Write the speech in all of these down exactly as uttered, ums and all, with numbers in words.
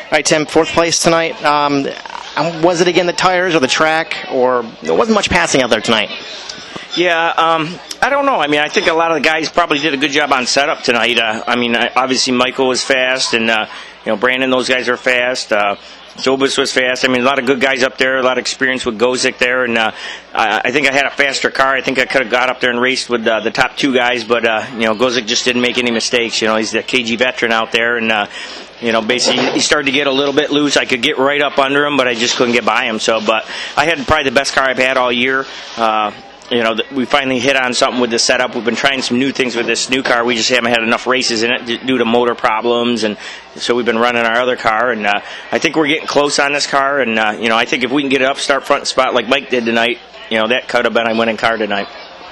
All right, Tim, fourth place tonight. Um, was it again the tires or the track, or there wasn't much passing out there tonight? Yeah, um, I don't know. I mean, I think a lot of the guys probably did a good job on setup tonight. Uh, I mean, obviously Michael was fast, and uh, you know Brandon, those guys are fast. Uh, Zobus was fast. I mean, a lot of good guys up there, a lot of experience with Gozik there, and uh, I, I think I had a faster car. I think I could have got up there and raced with uh, the top two guys, but uh, you know, Gozik just didn't make any mistakes. You know, he's the K G veteran out there, and uh, you know, basically he started to get a little bit loose. I could get right up under him, but I just couldn't get by him. So, but I had probably the best car I've had all year. Uh, You know, we finally hit on something with the setup. We've been trying some new things with this new car. We just haven't had enough races in it due to motor problems, and so we've been running our other car. And uh, I think we're getting close on this car. And uh, you know, I think if we can get it up, start front spot like Mike did tonight, you know, that could have been a winning car tonight.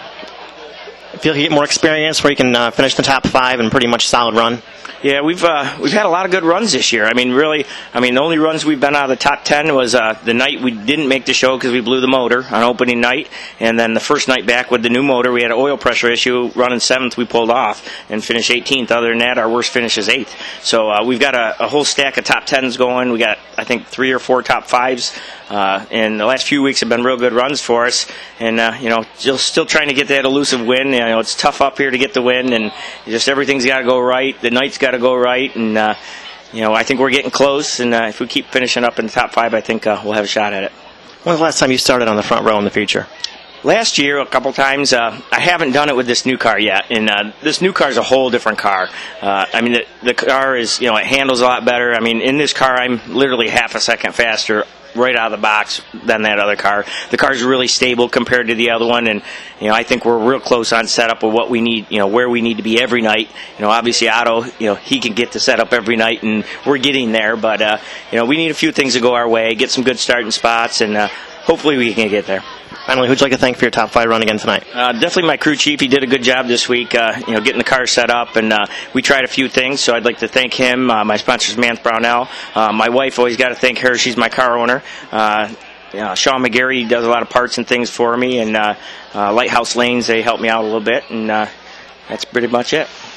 I feel like you get more experience where you can uh, finish the top five and pretty much solid run. Yeah, we've uh, we've had a lot of good runs this year. I mean, really, I mean, the only runs we've been out of the top ten was uh, the night we didn't make the show because we blew the motor on opening night, and then the first night back with the new motor, we had an oil pressure issue. Running seventh, we pulled off and finished eighteenth. Other than that, our worst finish is eighth. So uh, we've got a, a whole stack of top tens going. We got, I think, three or four top fives. Uh, and the last few weeks have been real good runs for us, and uh, you know, still, still trying to get that elusive win. You know, it's tough up here to get the win, and just everything's got to go right. The night's got to go right, and uh, you know, I think we're getting close. And uh, if we keep finishing up in the top five, I think uh, we'll have a shot at it. When was the last time you started on the front row in the feature? Last year, a couple times. Uh, I haven't done it with this new car yet, and uh, this new car is a whole different car. Uh, I mean, the, the car is, you know, it handles a lot better. I mean, in this car, I'm literally half a second faster right out of the box than that other car. The car's really stable compared to the other one, and you know, I think we're real close on setup of what we need, you know, where we need to be every night. You know, obviously Otto, you know, he can get the setup every night, and we're getting there, but uh, you know, we need a few things to go our way, get some good starting spots, and uh, hopefully we can get there. Finally, who'd you like to thank for your top five run again tonight? Uh, definitely my crew chief. He did a good job this week, uh, you know, getting the car set up, and uh, we tried a few things, so I'd like to thank him. Uh, my sponsor is Mance Brownell. Uh, my wife, always got to thank her. She's my car owner. Uh, you know, Sean McGarry does a lot of parts and things for me, and uh, uh, Lighthouse Lanes, they help me out a little bit, and uh, that's pretty much it.